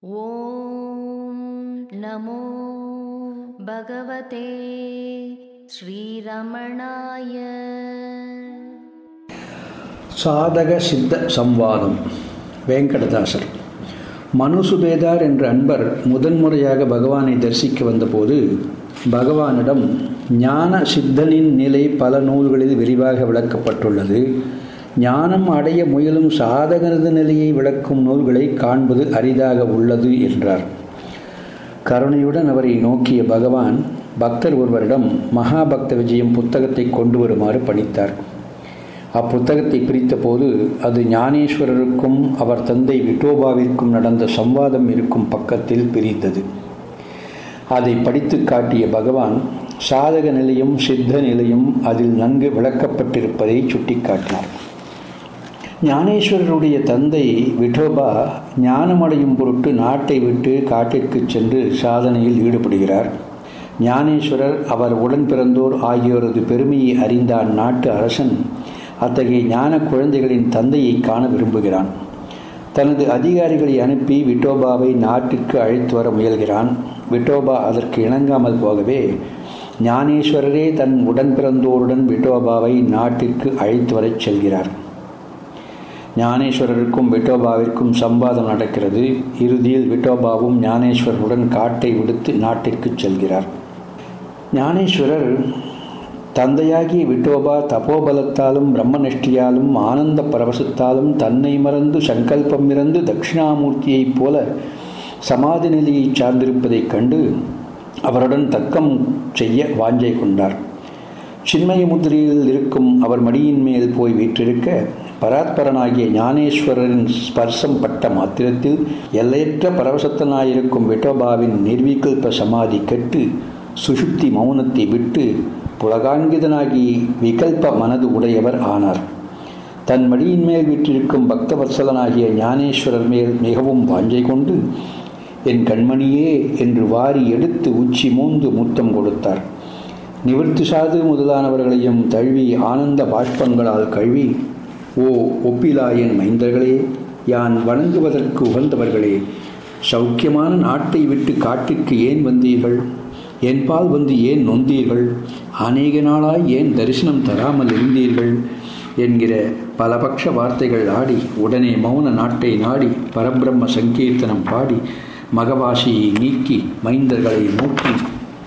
ஓம் நமோ பகவதே ஸ்ரீரமணாய. சாதக சித்த சம்வாதம். வேங்கடதாசர். மனுசுபேதார் என்ற அன்பர் முதன்முறையாக பகவானை தரிசிக்க வந்தபோது பகவானிடம் ஞான சித்தனின் நிலை பல நூல்களில் விரிவாக விளக்கப்பட்டுள்ளது. ஞானம் அடைய முயலும் சாதகனது நிலையை விளக்கும் நூல்களை காண்பது அரிதாக உள்ளது என்றார். கருணையுடன் அவரை நோக்கிய பகவான் பக்தர் ஒருவரிடம் மகாபக்த விஜயம் புத்தகத்தை கொண்டு வருமாறு பணித்தார். அப்புத்தகத்தை பிரித்தபோது அது ஞானேஸ்வரருக்கும் அவர் தந்தை விட்டோபாவிற்கும் நடந்த சம்வாதம் இருக்கும் பக்கத்தில் பிரிந்தது. அதை படித்து காட்டிய பகவான் சாதக நிலையும் சித்த நிலையும் அதில் நன்கு விளக்கப்பட்டிருப்பதை சுட்டிக்காட்டினார். ஞானேஸ்வரருடைய தந்தை விட்டோபா ஞானமடையும் பொருட்டு நாட்டை விட்டு காட்டிற்கு சென்று சாதனையில் ஈடுபடுகிறார். ஞானேஸ்வரர் அவர் உடன் பிறந்தோர் ஆகியோரது பெருமையை அறிந்த அந்நாட்டு அரசன் அத்தகைய ஞான குழந்தைகளின் தந்தையை காண விரும்புகிறான். தனது அதிகாரிகளை அனுப்பி விட்டோபாவை நாட்டிற்கு அழைத்து வர முயல்கிறான். விட்டோபா அதற்கு இணங்காமல் போகவே ஞானேஸ்வரரே தன் உடன் பிறந்தோருடன் விட்டோபாவை நாட்டிற்கு அழைத்து வரச் செல்கிறார். ஞானேஸ்வரருக்கும் விட்டோபாவிற்கும் சம்வாதம் நடக்கிறது. இறுதியில் விட்டோபாவும் ஞானேஸ்வரருடன் காட்டை விடுத்து நாட்டிற்கு செல்கிறார். ஞானேஸ்வரர் தந்தையாகிய விட்டோபா தபோபலத்தாலும் பிரம்மனிஷ்டியாலும் ஆனந்த பரவசத்தாலும் தன்னை மறந்து சங்கல்பம் இறந்து தட்சிணாமூர்த்தியைப் போல சமாதி நிலையை சார்ந்திருப்பதைக் கண்டு அவருடன் தர்க்கம் செய்ய வாஞ்சை கொண்டார். சின்மய முத்திரையில் இருக்கும் அவர் மடியின் மேல் போய் வீற்றிருக்க பராத்பரனாகிய ஞானேஸ்வரரின் ஸ்பர்சம் பட்ட மாத்திரத்தில் எல்லையற்ற பரவசத்தனாயிருக்கும் விட்டோபாவின் நிர்விகல்ப சமாதி கெட்டு சுஷுப்தி மௌனத்தை விட்டு புலகாங்கிதனாகி விகல்ப மனது உடையவர் ஆனார். தன் மடியின் மேல் வீற்றிருக்கும் பக்தவத்சலனாகிய ஞானேஸ்வரர் மேல் மிகவும் வாஞ்சை கொண்டு என் கண்மணியே என்று வாரி எடுத்து உச்சி மூந்து முத்தம் கொடுத்தார். நிவர்த்தி சாது முதலானவர்களையும் தழுவி ஆனந்த பாஷ்பங்களால் கழுவி, ஓ ஒப்பிலாயன் மைந்தர்களே, யான் வணங்குவதற்கு உகந்தவர்களே, சௌக்கியமான நாட்டை விட்டு காட்டிற்கு ஏன் வந்தீர்கள்? என்பால் வந்து ஏன் நொந்தீர்கள்? அநேக நாளாய் ஏன் தரிசனம் தராமல் இருந்தீர்கள்? என்கிற பலபக்ஷ வார்த்தைகள் ஆடி உடனே மௌன நாட்டை நாடி பரபிரம்ம சங்கீர்த்தனம் பாடி மகவாசியை நீக்கி மைந்தர்களை நோக்கி,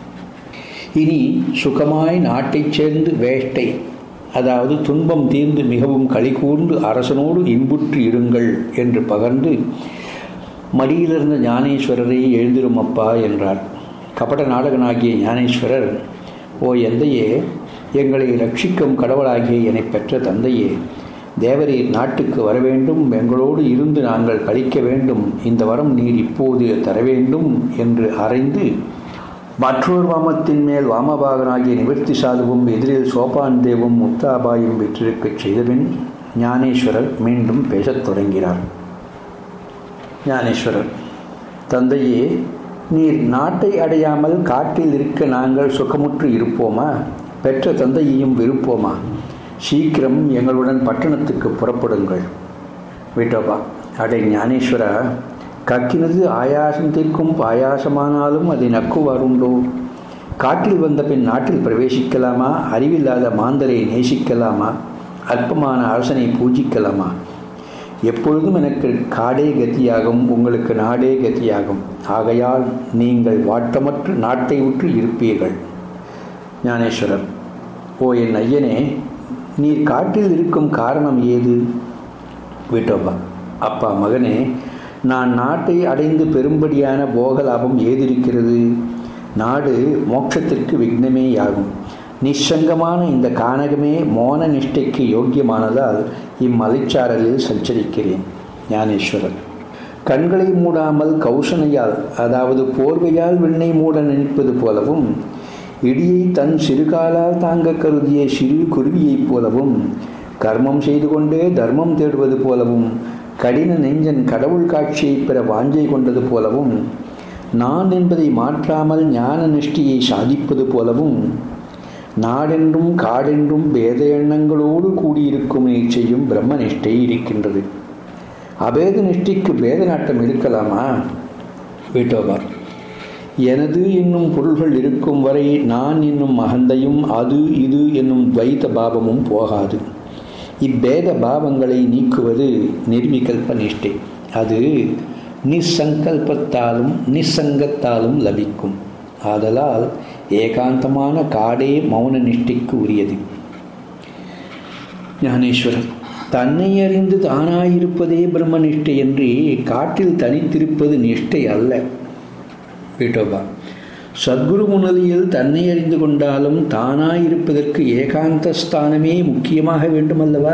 இனி சுகமாய் நாட்டைச் சேர்ந்து வேஷ்டை, அதாவது துன்பம் தீர்ந்து மிகவும் களி கூர்ந்து அரசனோடு இன்புற்று இருங்கள் என்று பகர்ந்து மடியிலிருந்த ஞானேஸ்வரரை எழுந்திரும் அப்பா என்றார். கபட நாடகனாகிய ஞானேஸ்வரர், ஓ எந்தையே, எங்களை ரட்சிக்கும் கடவுளாகிய என்னை பெற்ற தந்தையே, தேவரீர் நாட்டுக்கு வர வேண்டும், எங்களோடு இருந்து நாங்கள் கழிக்க வேண்டும், இந்த வரம் நீர் இப்போது தர வேண்டும் என்று அறைந்து மற்றொரு வாமத்தின் மேல் வாமபாகனாகிய நிவர்த்தி சாதுவும் எதிரில் சோபான் தேவும் முக்தாபாயும் விற்றிருக்கச் செய்தபின் ஞானேஸ்வரர் மீண்டும் பேசத் தொடங்கினார். ஞானேஸ்வரர், தந்தையே, நீர் நாட்டை அடையாமல் காட்டில் இருக்க நாங்கள் சுகமுற்று இருப்போமா? பெற்ற தந்தையையும் விருப்போமா? சீக்கிரம் எங்களுடன் பட்டணத்துக்கு புறப்படுங்கள். விட்டோபா, அடே ஞானேஸ்வரா, கக்கினது ஆயாசம் தீர்க்கும் பாயாசமானாலும் அதை நக்குவாருண்டோ? காட்டில் வந்த பின் நாட்டில் பிரவேசிக்கலாமா? அறிவில்லாத மாந்தரை நேசிக்கலாமா? அற்பமான அரசனை பூஜிக்கலாமா? எப்பொழுதும் எனக்கு காடே கதியாகும், உங்களுக்கு நாடே கதியாகும். ஆகையால் நீங்கள் வாட்டமற்ற நாட்டை உற்று இருப்பீர்கள். ஞானேஸ்வரர், ஓ என் ஐயனே, நீர் காட்டில் இருக்கும் காரணம் ஏது? விட்டோபா, அப்பா மகனே, நான் நாட்டை அடைந்து பெரும்படியான போக லாபம் ஏதிருக்கிறது? நாடு மோட்சத்திற்கு விக்னமேயாகும். நிச்சங்கமான இந்த கானகமே மோன நிஷ்டைக்கு யோக்கியமானதால் இம்மலைச்சாரலில் சஞ்சரிக்கிறேன். ஞானேஸ்வரர், கண்களை மூடாமல் கௌசனையால், அதாவது போர்வையால் விண்ணை மூட நினைப்பது போலவும், இடியை தன் சிறுகாலால் தாங்க கருதிய சிறு குருவியைப் போலவும், கர்மம் செய்து கொண்டே தர்மம் தேடுவது போலவும், கடின நெஞ்சன் கடவுள் காட்சியை பெற வாஞ்சை கொண்டது போலவும், நான் என்பதை மாற்றாமல் ஞான நிஷ்டியை சாதிப்பது போலவும், நாடென்றும் காடென்றும் பேத எண்ணங்களோடு கூடியிருக்கும் செய்யும் பிரம்ம நிஷ்டை இருக்கின்றது. அபேத நிஷ்டிக்கு பேத நாட்டம் இருக்கலாமா? விட்டோபா. எனது என்னும் பொருள்கள் இருக்கும் வரை நான் என்னும் அகந்தையும் அது இது என்னும் துவைத பாவமும் போகாது. இப்பேத பாவங்களை நீக்குவது நிர்விகல்ப நிஷ்டை. அது நிசங்கல்பத்தாலும் நிசங்கத்தாலும் லபிக்கும். ஆதலால் ஏகாந்தமான காடே மௌன நிஷ்டைக்கு உரியது. ஞானேஸ்வரர் தன்னை அறிந்து தானாயிருப்பதே பிரம்ம நிஷ்டை என்று காட்டில் தனித்திருப்பது நிஷ்டை அல்ல. விட்டோபா. சத்குரு முன்னிலையில் தன்னை அறிந்து கொண்டாலும் தானாயிருப்பதற்கு ஏகாந்த ஸ்தானமே முக்கியமாக வேண்டுமல்லவா?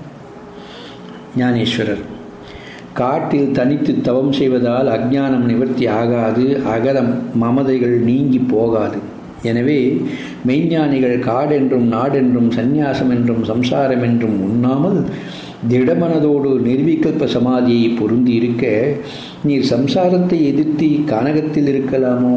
ஞானேஸ்வரர் காட்டில் தனித்து தவம் செய்வதால் அஞ்ஞானம் நிவர்த்தி ஆகாது, அகலம் மமதைகள் நீங்கி போகாது. எனவே மெய்ஞானிகள் காடென்றும் நாடென்றும் சந்நியாசம் என்றும் சம்சாரம் என்றும் உண்ணாமல் திடமனதோடு நிர்விகல்ப சமாதியை பொருந்தி இருக்க நீர் சம்சாரத்தை எதிர்த்து கானகத்தில் இருக்கலாமோ?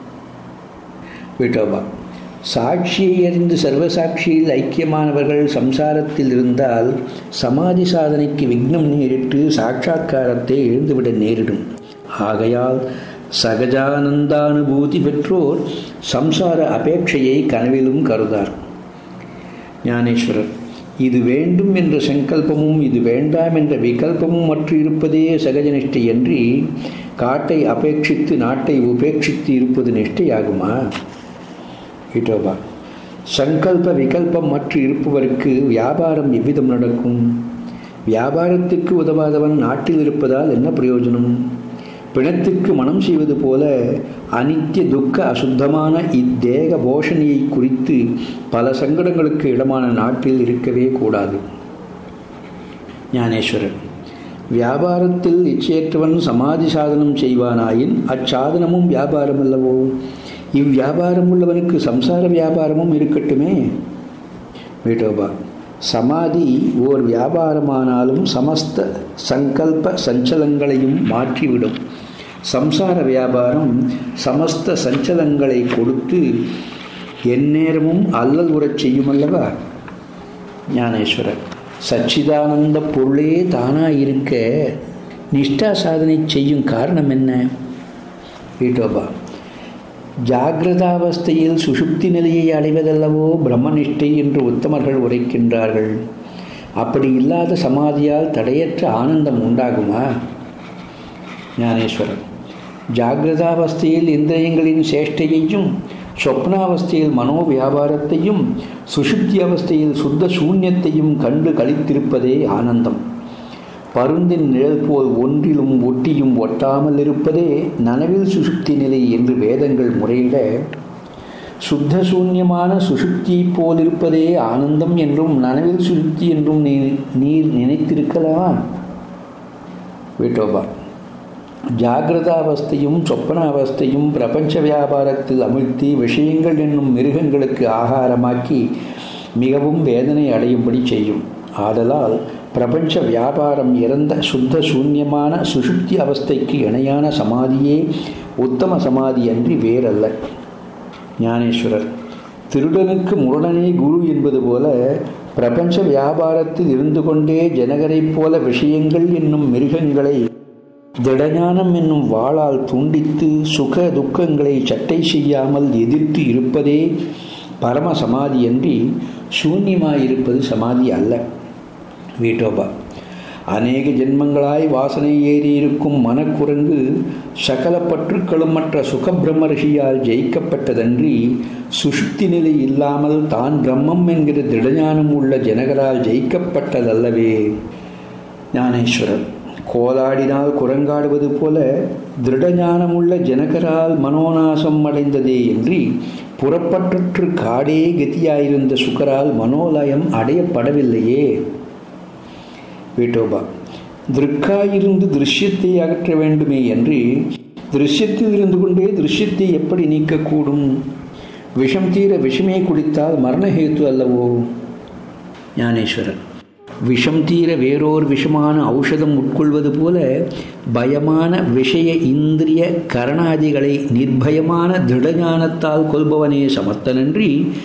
விட்டோபா. சாட்சியை அறிந்து சர்வசாட்சியில் ஐக்கியமானவர்கள் சம்சாரத்தில் இருந்தால் சமாதி சாதனைக்கு விக்னம் நேரிட்டு சாட்சாத்காரத்தை எழுந்துவிட நேரிடும். ஆகையால் சகஜானந்தானுபூதி பெற்றோர் சம்சார அபேட்சையை கனவிலும் கருதார். ஞானேஸ்வரர் இது வேண்டும் என்ற சங்கல்பமும் இது வேண்டாம் என்ற விகல்பமும் மற்ற இருப்பதே சகஜ நிஷ்டை என்று காட்டை அபேட்சித்து நாட்டை உபேட்சித்து இருப்பது நிஷ்டையாகுமா? விட்டோபா. சங்கல்ப விகல்பம் மற்ற இருப்பவருக்கு வியாபாரம் எவ்விதம் நடக்கும்? வியாபாரத்துக்கு உதவாதவன் நாட்டில் இருப்பதால் என்ன பிரயோஜனம்? பிணத்துக்கு மனம் செய்வது போல அனித்திய துக்க அசுத்தமான இத்தேக போஷணியை குறித்து பல சங்கடங்களுக்கு இடமான நாட்டில் இருக்கவே கூடாது. ஞானேஸ்வரர் வியாபாரத்தில் இச்சையற்றவன் சமாதி சாதனம் செய்வானாயின் அச்சாதனமும் வியாபாரம் அல்லவோ? இவ்வியாபாரம் உள்ளவனுக்கு சம்சார வியாபாரமும் இருக்கட்டுமே. விட்டோபா. சமாதி ஓர் வியாபாரமானாலும் சமஸ்த சங்கல்ப சஞ்சலங்களையும் மாற்றிவிடும். சம்சார வியாபாரம் சமஸ்த சஞ்சலங்களை கொடுத்து எந்நேரமும் அல்லல் உறச் செய்யுமல்லவா? ஞானேஸ்வரர் சச்சிதானந்த பொருளே தானாயிருக்க நிஷ்டா சாதனை செய்யும் காரணம் என்ன? விட்டோபா. ஜாகிரதாவஸ்தையில் சுஷுப்தி நிலையை அடைவதல்லவோ பிரம்மனிஷ்டை என்று உத்தமர்கள் உரைக்கின்றார்கள். அப்படி இல்லாத சமாதியால் தடையற்ற ஆனந்தம் உண்டாகுமா? ஞானேஸ்வரர் ஜாகிரதாவஸ்தையில் இந்திரியங்களின் சேஷ்டையையும் சொப்னாவஸ்தையில் மனோ வியாபாரத்தையும் சுஷுப்தி அவஸ்தையில் சுத்த சூன்யத்தையும் கண்டு கழித்திருப்பதே ஆனந்தம். பருந்தின் நிழல் போல் ஒன்றிலும் ஒட்டியும் ஒட்டாமல் இருப்பதே நனவில் சுஷுப்தி நிலை என்று வேதங்கள் முறையிட சுத்த சூன்யமான சுஷுப்தியை போல் இருப்பதே ஆனந்தம் என்றும் நனவில் சுஷுப்தி என்றும் நீர் நினைத்திருக்கலாமா? விட்டோபா. ஜாகிரதாவஸ்தையும் சொப்பனாவஸ்தையும் பிரபஞ்ச வியாபாரத்தில் அமிழ்த்தி விஷயங்கள் என்னும் மிருகங்களுக்கு ஆகாரமாக்கி மிகவும் வேதனை அடையும்படி செய்யும். ஆதலால் பிரபஞ்ச வியாபாரம் இறந்த சுத்த சூன்யமான சுஷுப்தி அவஸ்தைக்கு இணையான சமாதியே உத்தம சமாதி அன்றி வேறல்ல. ஞானேஸ்வரர் திருடனுக்கு முரடனே குரு என்பது போல பிரபஞ்ச வியாபாரத்தில் இருந்து கொண்டே ஜனகரைப் போல விஷயங்கள் என்னும் மிருகங்களை திடஞானம் என்னும் வாளால் துண்டித்து சுக துக்கங்களை சட்டை செய்யாமல் எதிர்த்து இருப்பதே பரம சமாதி அன்றி சூன்யமாயிருப்பது சமாதி அல்ல. விட்டோபா. அநேக ஜென்மங்களாய் வாசனை ஏறி இருக்கும் மனக்குரங்கு சகல பற்றுக்களும் மற்ற சுகபிரம்ம ரிஷியால் ஜெயிக்கப்பட்டதன்றி சுஷுப்தி நிலை இல்லாமல் தான் பிரம்மம் என்கிற திடஞானம் உள்ள ஜனகரால் ஜெயிக்கப்பட்டதல்லவே. ஞானேஸ்வரர் கோலாடினால் குரங்காடுவது போல திருடஞானமுள்ள ஜனகரால் மனோநாசம் அடைந்ததே என்று புறப்பற்று காடே கதியாயிருந்த சுகரால் மனோலயம் அடையப்படவில்லையே. விட்டோபா. திருக்காயிருந்து திருஷ்யத்தை அகற்ற வேண்டுமே என்று திருஷ்யத்தில் இருந்து கொண்டே திருஷ்யத்தை எப்படி நீக்கக்கூடும்? விஷம் தீர விஷமே குடித்தால் மரணஹேத்து அல்லவோ? ஞானேஸ்வரர் விஷம் தீர வேறோர் விஷமான ஔஷதம் உட்கொள்வது போல பயமான விஷய இந்திரிய கரணாதிகளை நிர்பயமான திருடஞானத்தால் கொள்பவனே சமர்த்தனன்றி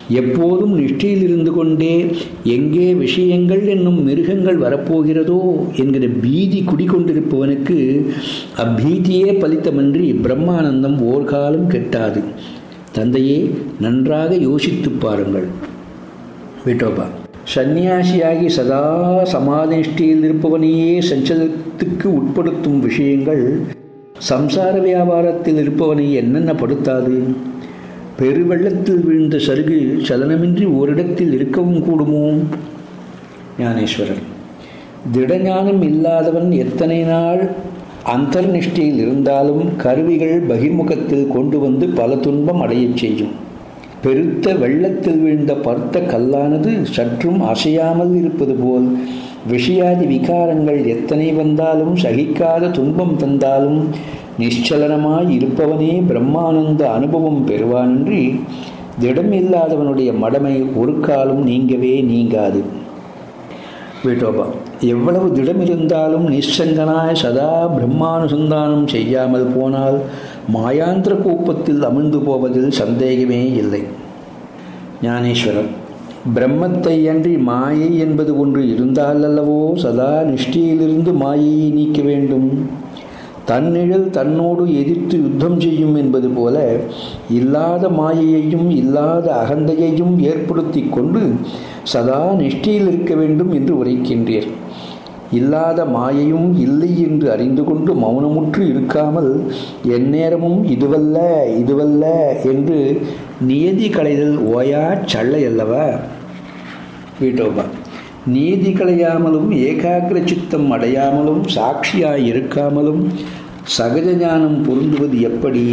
எப்போதும் நிஷ்டையில் இருந்து கொண்டே எங்கே விஷயங்கள் என்னும் மிருகங்கள் வரப்போகிறதோ என்கிற பீதி குடிக்கொண்டிருப்பவனுக்கு அப்பீதியே பலித்தமன்றி பிரம்மானந்தம் ஓர்காலம் கெட்டாது. தந்தையே, நன்றாக யோசித்து பாருங்கள். விட்டோபா: சந்நியாசியாகி சதா சமாதிஷ்டியில் இருப்பவனையே சஞ்சலத்துக்கு உட்படுத்தும் விஷயங்கள் சம்சார வியாபாரத்தில் இருப்பவனை என்னென்ன படுத்தாது? பெருவெள்ளத்தில் வீழ்ந்த சருகு சலனமின்றி ஓரிடத்தில் இருக்கவும் கூடுமோ? ஞானேஸ்வரர்: திடஞானம் இல்லாதவன் எத்தனை நாள் அந்தர்நிஷ்டையில் இருந்தாலும் கருவிகள் பகிர்முகத்தில் கொண்டு வந்து பல துன்பம் அடையச் செய்யும். பெருத்த வெள்ளத்தில் வீழ்ந்த பருத்த கல்லானது சற்றும் அசையாமல் இருப்பது போல் விஷயாதி விகாரங்கள் எத்தனை வந்தாலும் சகிக்காத துன்பம் தந்தாலும் நிச்சலனமாய் இருப்பவனே பிரம்மானந்த அனுபவம் பெறுவானன்றி திடம் இல்லாதவனுடைய மடமை ஒரு காலம் நீங்கவே நீங்காது. விட்டோபா: எவ்வளவு திடம் இருந்தாலும் நிச்சங்கனாய் சதா பிரம்மானுசந்தானம் செய்யாமல் போனால் மாயாந்திர கூப்பத்தில் அமிழ்ந்து போவதில் சந்தேகமே இல்லை. ஞானேஸ்வரர்: பிரம்மத்தை அன்றி மாயை என்பது ஒன்று இருந்தால் அல்லவோ சதா நிஷ்டையிலிருந்து மாயையை நீக்க வேண்டும். தன்னிழல் தன்னோடு எதிர்த்து யுத்தம் செய்யும் என்பது போல இல்லாத மாயையையும் இல்லாத அகந்தையையும் ஏற்படுத்தி கொண்டு சதா நிஷ்டையில் இருக்க வேண்டும் என்று உரைக்கின்றீர். இல்லாத மாயையும் இல்லை என்று அறிந்து கொண்டு மௌனமுற்று இருக்காமல் எந்நேரமும் இதுவல்ல இதுவல்ல என்று நியதி களைதல் ஓயா சள்ளை அல்லவா? விட்டோபா: நீதி களையாமலும் ஏகாகிர சித்தம் அடையாமலும் சாட்சியாய் இருக்காமலும் சகஜ ஞானம் பொருந்துவது எப்படி?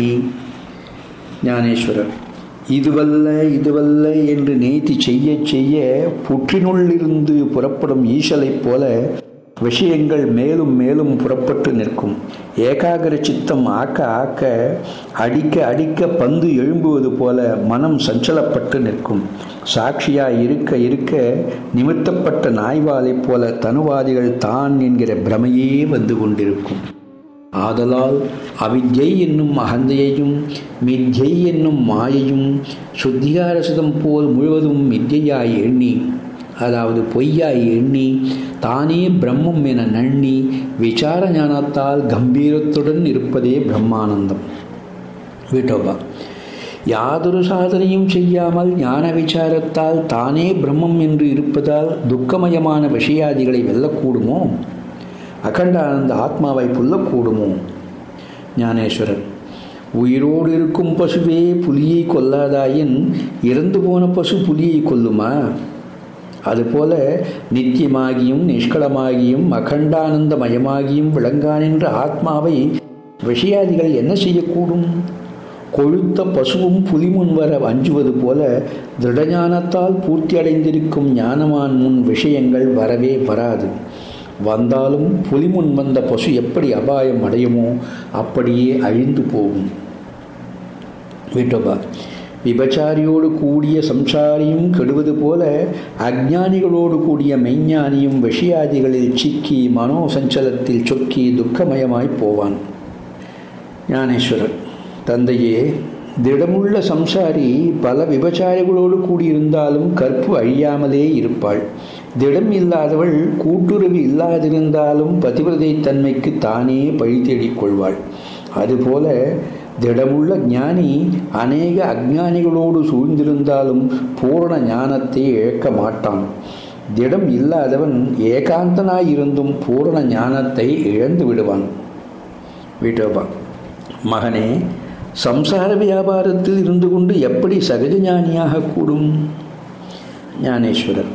ஞானேஸ்வரர்: இதுவல்ல இதுவல்ல என்று நேர்த்தி செய்ய செய்ய புற்றினுள்ளிருந்து புறப்படும் ஈசலைப் போல விஷயங்கள் மேலும் மேலும் புறப்பட்டு நிற்கும். ஏகாகிர சித்தம் ஆக்க ஆக்க அடிக்க அடிக்க பந்து எழும்புவது போல மனம் சஞ்சலப்பட்டு நிற்கும். சாட்சியாய் இருக்க இருக்க நிமித்தப்பட்ட நாய்வாலைப் போல தனுவாதிகள் தான் என்கிற பிரமையே வந்து கொண்டிருக்கும். ஆதலால் அவித்யை என்னும் அகந்தையையும் மித்யை என்னும் மாயையும் சுத்திகாரசிதம் போல் முழுவதும் மித்யாய் எண்ணி, அதாவது பொய்யாய் எண்ணி தானே பிரம்மம் என நண்ணி விசார ஞானத்தால் கம்பீரத்துடன் இருப்பதே பிரம்மானந்தம். விட்டோபா: யாதொரு சாதனையும் செய்யாமல் ஞான விசாரத்தால் தானே பிரம்மம் என்று இருப்பதால் துக்கமயமான விஷயாதிகளை வெல்லக்கூடுமோ? அகண்டானந்த ஆத்மாவை புல்லக்கூடுமோ? ஞானேஸ்வரர்: உயிரோடு இருக்கும் பசுவே புலியை கொல்லாதாயின் இறந்து போன பசு புலியை கொல்லுமா? அதுபோல நித்தியமாகியும் நிஷ்களமாகியும் அகண்டானந்தமயமாகியும் விளங்கானென்ற ஆத்மாவை விஷயாதிகள் என்ன செய்யக்கூடும்? கொழுத்த பசுவும் புலி முன் வர அஞ்சுவது போல திருடஞானத்தால் பூர்த்தி அடைந்திருக்கும் ஞானவான் முன் விஷயங்கள் வரவே வராது. வந்தாலும் புலி முன் வந்த பசு எப்படி அபாயம் அடையுமோ அப்படியே அழிந்து போகும். விட்டோபா: விபச்சாரியோடு கூடிய சம்சாரியும் கெடுவது போல அஞ்ஞானிகளோடு கூடிய மெய்ஞானியும் விஷயாதிகளில் சிக்கி மனோசஞ்சலத்தில் சொக்கி துக்கமயமாய் போவான். ஞானேஸ்வரர்: தந்தையே, திடமுள்ள சம்சாரி பல விபச்சாரிகளோடு கூடியிருந்தாலும் கற்பு அழியாமலே இருப்பாள். திடம் இல்லாதவள் கூட்டுறவு இல்லாதிருந்தாலும் பதிவிரதை தன்மைக்கு தானே பழி தேடிக் கொள்வாள். அதுபோல திடமுள்ள ஞானி அநேக அஞ்ஞானிகளோடு சூழ்ந்திருந்தாலும் பூரண ஞானத்தை இழக்க மாட்டான். திடம் இல்லாதவன் ஏகாந்தனாயிருந்தும் பூரண ஞானத்தை இழந்து விடுவான். விட்டோபா: மகனே, சம்சார வியாபாரத்தில் இருந்து கொண்டு எப்படி சகஜ ஞானியாக கூடும்? ஞானேஸ்வரர்: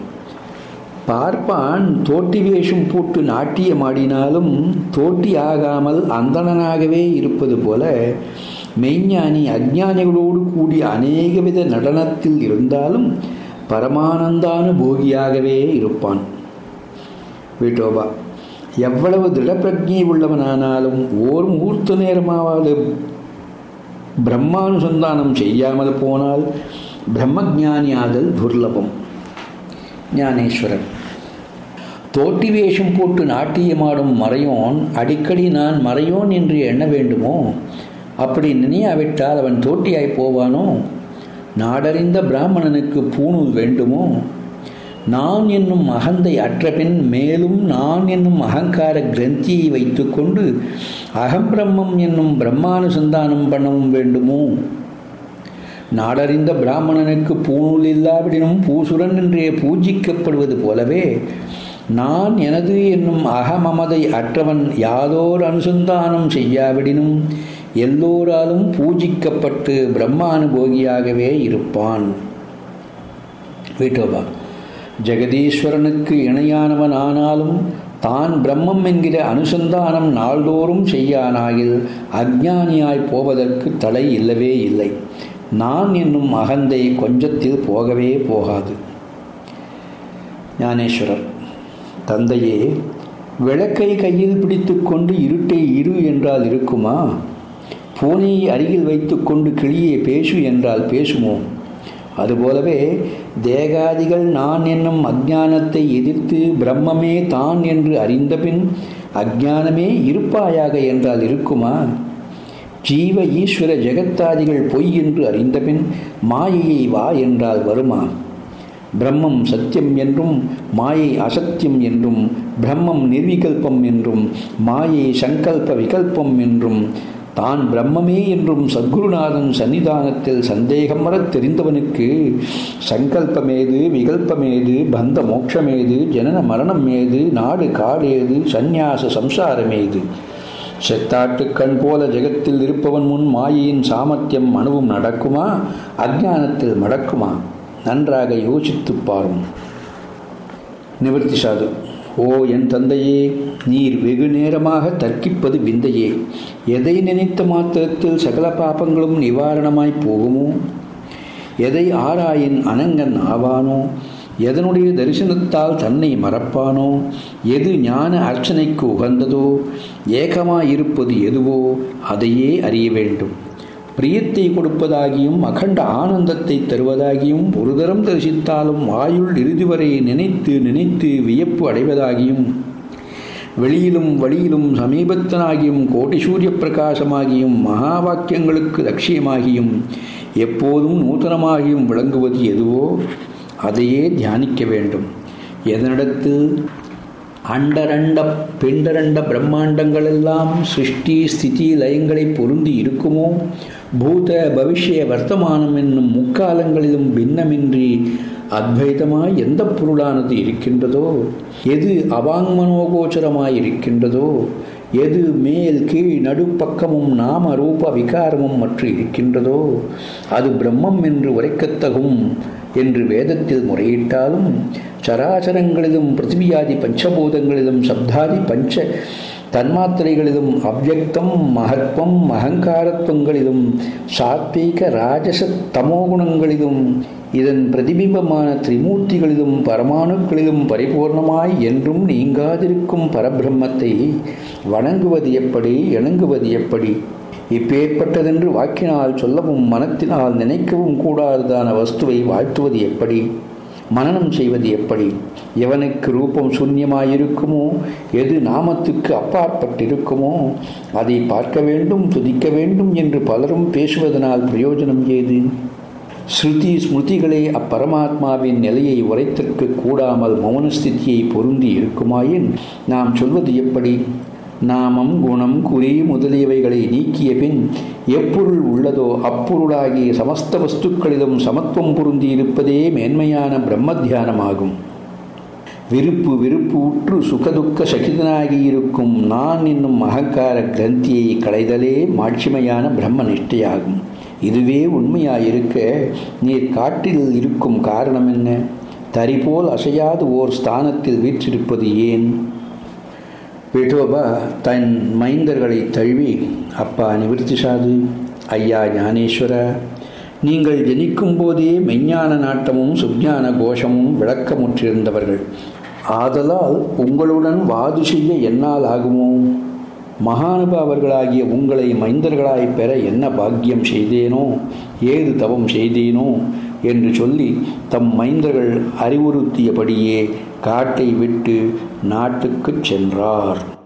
பார்ப்பான் தோட்டி வேஷம் போட்டு நாட்டியமாடினாலும் தோட்டி ஆகாமல் அந்தணனாகவே இருப்பது போல மெய்ஞானி அஞ்ஞானிகளோடு கூடிய அநேகவித நடனத்தில் இருந்தாலும் பரமானந்தானுபோகியாகவே இருப்பான். விட்டோபா: எவ்வளவு திடப்பிரஜை உள்ளவனானாலும் ஓர் முகூர்த்த நேரமாவது பிரம்மானுசந்தானம் செய்யாமல் போனால் பிரம்மஜானியாதல் துர்லபம். ஞானேஸ்வரர்: தோட்டி வேஷம் போட்டு நாட்டியமாடும் மறையோன் அடிக்கடி நான் மறையோன் என்று எண்ண வேண்டுமோ? அப்படி நினையாவிட்டால் அவன் தோட்டியாய் போவானோ? நாடறிந்த பிராமணனுக்கு பூணூல் வேண்டுமோ? நான் என்னும் அகந்தை அற்றபின் மேலும் நான் என்னும் அகங்கார கிரந்தியை வைத்துக்கொண்டு அகம்பிரம்மம் என்னும் பிரம்மானுசந்தானம் பண்ணவும் வேண்டுமோ? நாடறிந்த பிராமணனுக்கு பூணூல் இல்லாவிடனும் பூசுரன் என்றே பூஜிக்கப்படுவது போலவே நான் எனது என்னும் அகமமதை அற்றவன் யாதோர் அனுசந்தானம் செய்யாவிடனும் எல்லோராலும் பூஜிக்கப்பட்டு பிரம்மானுபோகியாகவே இருப்பான். விட்டோபா ஜெகதீஸ்வரனுக்கு இணையானவன் ஆனாலும் தான் பிரம்மம் என்கிற அனுசந்தானம் நாள்தோறும் செய்யானாயில் அஞ்ஞானியாய் போவதற்கு தடை இல்லவே இல்லை. நான் என்னும் அகந்தை கொஞ்சத்தில் போகவே போகாது. ஞானேஸ்வரர்: தந்தையே, விளக்கை கையில் பிடித்து கொண்டு இருட்டை இரு என்றால் இருக்குமா? பூனையை அருகில் வைத்து கொண்டு கிளியை பேசு என்றால் பேசுமோ? அதுபோலவே தேகாதிகள் நான் என்னும் அஞ்ஞானத்தை எதிர்த்து பிரம்மமே தான் என்று அறிந்தபின் அஞ்ஞானமே இருப்பாயாக என்றால் இருக்குமா? ஜீவ ஈஸ்வர ஜெகத்தாதிகள் பொய் என்று அறிந்தபின் மாயையை வா என்றால் வருமா? பிரம்மம் சத்தியம் என்றும் மாயை அசத்தியம் என்றும், பிரம்மம் நிர்விகல்பம் என்றும் மாயை சங்கல்ப விகல்பம் என்றும், தான் பிரம்மமே என்றும் சத்குருநாதன் சன்னிதானத்தில் சந்தேகமறத் தெரிந்தவனுக்கு சங்கல்பமேது, விகல்பமேது, பந்த மோட்சமேது, ஜனன மரணம் ஏது, நாடு காடேது, சந்நியாச சம்சாரமேது? செத்தாட்டு கண் போல ஜெகத்தில் இருப்பவன் முன் மாயையின் சாமர்த்தியம் அணுவும் நடக்குமா? அஞ்ஞானத்தில் மடக்குமா? நன்றாக யோசித்துப் பாரும். நிவர்த்தி சாது: ஓ என் தந்தையே, நீர் வெகு நேரமாக தர்க்கிப்பது விந்தையே. எதை நினைத்த மாத்திரத்தில் சகல பாபங்களும் நிவாரணமாய் போகுமோ? எதை ஆராயின் அனங்கன் ஆவானோ? எதனுடைய தரிசனத்தால் தன்னை மறப்பானோ? எது ஞான அர்ச்சனைக்கு உகந்ததோ? ஏகமாயிருப்பது எதுவோ அதையே அறிய வேண்டும். பிரியத்தை கொடுப்பதாகியும் அகண்ட ஆனந்தத்தை தருவதாகியும் ஒரு தரம் தரிசித்தாலும் வாயுள் இறுதி வரை நினைத்து நினைத்து வியப்பு அடைவதாகியும் வெளியிலும் வழியிலும் சமீபத்தனாகியும் கோடி சூரிய பிரகாசமாகியும் மகா வாக்கியங்களுக்கு லட்சியமாகியும் எப்போதும் நூதனமாகியும் விளங்குவது எதுவோ அதையே தியானிக்க வேண்டும். எதனிடத்தில் அண்டரண்ட பிண்டரண்ட பிரம்மாண்டங்களெல்லாம் சிருஷ்டி ஸ்திதி லயங்களை பொருந்தி இருக்குமோ, பூத பவிஷ்ய வர்த்தமானம் என்னும் முக்காலங்களிலும் பின்னமின்றி அத்வைதமாய் எந்த பொருளானது இருக்கின்றதோ, எது அவாங்மனோகோச்சரமாய் இருக்கின்றதோ, எது மேல் கீழ் நடுப்பக்கமும் நாம ரூப விகாரமும் மற்ற இருக்கின்றதோ அது பிரம்மம் என்று உரைக்கத்தகும் என்று வேதத்தில் முறையிட்டாலும், சராசரங்களிலும் பிருத்திவியாதி பஞ்சபூதங்களிலும் சப்தாதி பஞ்ச தன்மாத்திரைகளிலும் அவ்யக்தம் மகத்வம் அகங்காரத்துவங்களிலும் சாத்வீக ராஜச தமோகுணங்களிலும் இதன் பிரதிபிம்பமான திரிமூர்த்திகளிலும் பரமாணுக்களிலும் பரிபூர்ணமாய் என்றும் நீங்காதிருக்கும் பரபிரம்மத்தை வணங்குவது எப்படி, இணங்குவது எப்படி? இப்பேற்பட்டதென்று வாக்கினால் சொல்லவும் மனத்தினால் நினைக்கவும் கூடாததான வஸ்துவை வாழ்த்துவது எப்படி, மனனம் செய்வது எப்படி? எவனுக்கு ரூபம் சூன்யமாயிருக்குமோ, எது நாமத்துக்கு அப்பாற்பட்டிருக்குமோ அதை பார்க்க வேண்டும், துதிக்க வேண்டும் என்று பலரும் பேசுவதனால் பிரயோஜனம் ஏது? ஸ்ருதி ஸ்மிருதிகளே அப்பரமாத்மாவின் நிலையை உரைத்திற்கு கூடாமல் மௌனஸ்திதியை பொருந்தி இருக்குமாயின் நாம் சொல்வது எப்படி? நாமம் குணம் குறி முதலியவைகளை நீக்கிய பின் எப்பொருள் உள்ளதோ அப்பொருளாகிய சமஸ்த வஸ்துக்களிலும் சமத்துவம் பொருந்தி இருப்பதே மேன்மையான பிரம்ம தியானமாகும். விருப்பு உற்று சுகதுக்க சகிதனாகியிருக்கும் நான் என்னும் அகங்கார கிரந்தியை களைதலே மாட்சிமையான பிரம்ம நிஷ்டையாகும். இதுவே உண்மையாயிருக்க நீர் காட்டில் இருக்கும் காரணம் என்ன? தரிபோல் அசையாது ஓர் ஸ்தானத்தில் வீற்றிருப்பது ஏன்? விட்டோபா தன் மைந்தர்களை தழுவி, அப்பா நிவர்த்தி சாது, ஐயா ஞானேஸ்வர, நீங்கள் ஜனிக்கும் போதே மெஞ்ஞான நாட்டமும் சுஜான கோஷமும் விளக்கமுற்றிருந்தவர்கள். ஆதலால் உங்களுடன் வாது செய்ய என்னால் ஆகுமோ? மகானுபாவர்களாகிய உங்களை மைந்தர்களாய் பெற என்ன பாக்கியம் செய்தேனோ, ஏது தவம் செய்தேனோ என்று சொல்லி தம் மைந்தர்கள் அறிவுறுத்தியபடியே காட்டை விட்டு நாட்டுக்குச் சென்றார்.